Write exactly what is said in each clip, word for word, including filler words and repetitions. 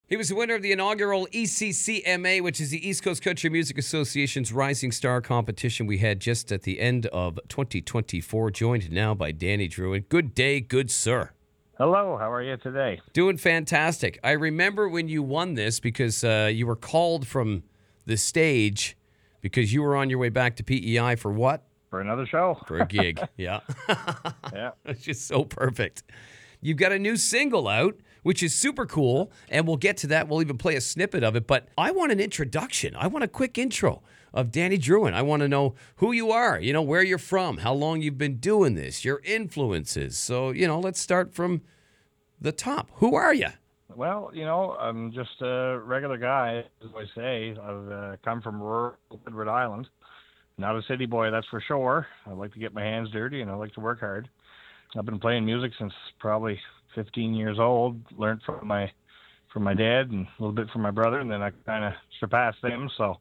He was the winner of the inaugural E C C M A, which is the East Coast Country Music Association's Rising Star competition we had just at the end of twenty twenty-four, joined now by Danny Drouin. Good day, good sir. Hello, how are you today? Doing fantastic. I remember when you won this because uh, you were called from the stage because you were on your way back to P E I for what? For another show. For a gig, yeah. Yeah. It's just so perfect. You've got a new single out, which is super cool, and we'll get to that. We'll even play a snippet of it, but I want an introduction. I want a quick intro of Danny Drouin. I want to know who you are, you know, where you're from, how long you've been doing this, your influences. So, you know, let's start from the top. Who are you? Well, you know, I'm just a regular guy, as I say. I've uh, come from rural Rhode Island. Not a city boy, that's for sure. I like to get my hands dirty, and I like to work hard. I've been playing music since probably fifteen years old. Learned from my from my dad and a little bit from my brother, and then I kind of surpassed them. So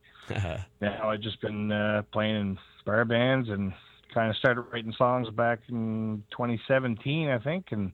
now I've just been uh, playing in bar bands and kind of started writing songs back in twenty seventeen, I think. And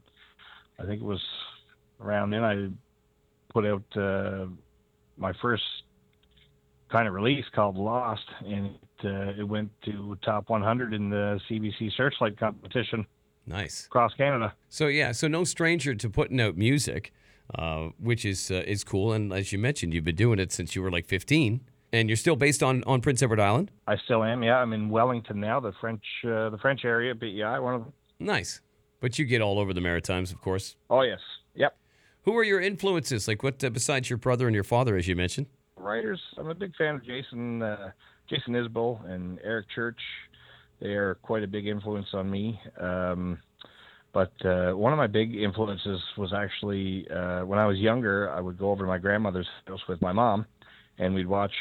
I think it was around then I put out uh, my first kind of release called Lost, and it, uh, it went to top one hundred in the C B C Searchlight competition. Nice. Across Canada. So yeah, so no stranger to putting out music, uh, which is uh, is cool. And as you mentioned, you've been doing it since you were like fifteen, and you're still based on, on Prince Edward Island. I still am. Yeah, I'm in Wellington now, the French uh, the French area, P E I, one of them. Nice, but you get all over the Maritimes, of course. Oh yes. Yep. Who are your influences? Like what uh, besides your brother and your father, as you mentioned? Writers. I'm a big fan of Jason uh, Jason Isbell and Eric Church. They are quite a big influence on me. Um, but uh, one of my big influences was actually uh, when I was younger, I would go over to my grandmother's house with my mom, and we'd watch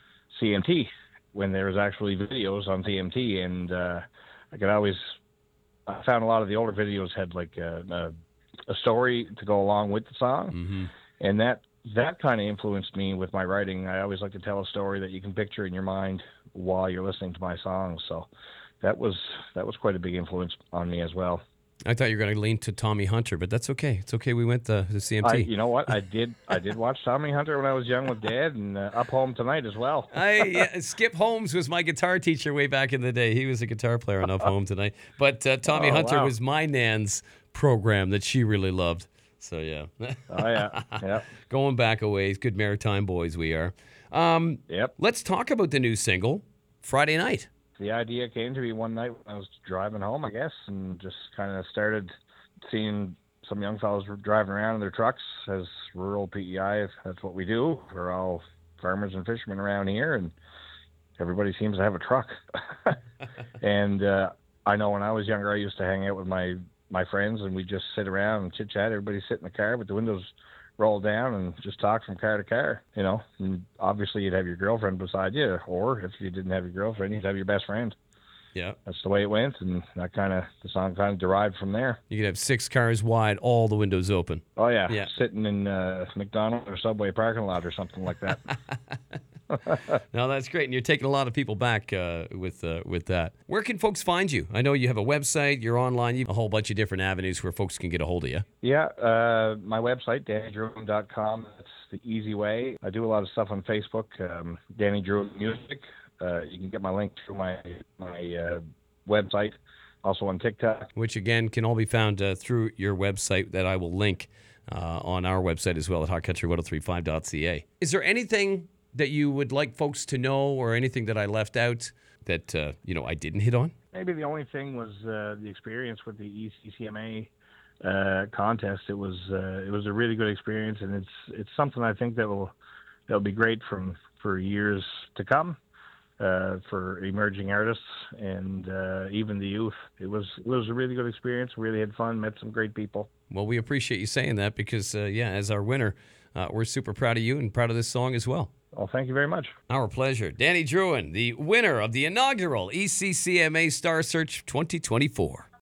C M T when there was actually videos on C M T. And uh, I could always, I found a lot of the older videos had like a, a, a story to go along with the song. Mm-hmm. And that that kind of influenced me with my writing. I always like to tell a story that you can picture in your mind while you're listening to my songs. So that was that was quite a big influence on me as well. I thought you were going to lean to Tommy Hunter, but that's okay. It's okay. We went to the C M T. I, you know what? I did. I did watch Tommy Hunter when I was young with Dad, and uh, Up Home Tonight as well. I yeah, Skip Holmes was my guitar teacher way back in the day. He was a guitar player on Up Home Tonight. But uh, Tommy Oh, Hunter wow. was my nan's program that she really loved. So yeah. Oh yeah, yeah, Going back a ways, good maritime boys we are. Um, yep. let's talk about the new single, Friday Night. The idea came to me one night when I was driving home, I guess, and just kind of started seeing some young fellows driving around in their trucks. As rural P E I, that's what we do. We're all farmers and fishermen around here, and everybody seems to have a truck. And uh, I know when I was younger, I used to hang out with my my friends, and we'd just sit around and chit chat. Everybody sit in the car with the windows rolled down and just talk from car to car, you know. And obviously you'd have your girlfriend beside you, or if you didn't have your girlfriend, you'd have your best friend. Yeah. That's the way it went, and that kind of, the song kind of derived from there. You could have six cars wide, all the windows open. Oh yeah, Yeah. sitting in uh, McDonald's or Subway parking lot or something like that. No, that's great, and you're taking a lot of people back uh, with uh, with that. Where can folks find you? I know you have a website, you're online, you have a whole bunch of different avenues where folks can get a hold of you. Yeah, uh, my website, danny drouin dot com. That's the easy way. I do a lot of stuff on Facebook, um, Danny Drouin Music. Uh, you can get my link through my my uh, website. Also on TikTok. Which, again, can all be found uh, through your website that I will link uh, on our website as well at hot country ten thirty-five dot c a. Is there anything that you would like folks to know, or anything that I left out that, uh, you know, I didn't hit on? Maybe the only thing was uh, the experience with the E C C M A uh, contest. It was uh, it was a really good experience, and it's it's something I think that will that will be great from for years to come uh, for emerging artists and uh, even the youth. It was it was a really good experience. Really had fun. Met some great people. Well, we appreciate you saying that because, uh, yeah, as our winner, uh, we're super proud of you and proud of this song as well. Well, thank you very much. Our pleasure. Danny Drouin, the winner of the inaugural E C C M A Star Search twenty twenty-four.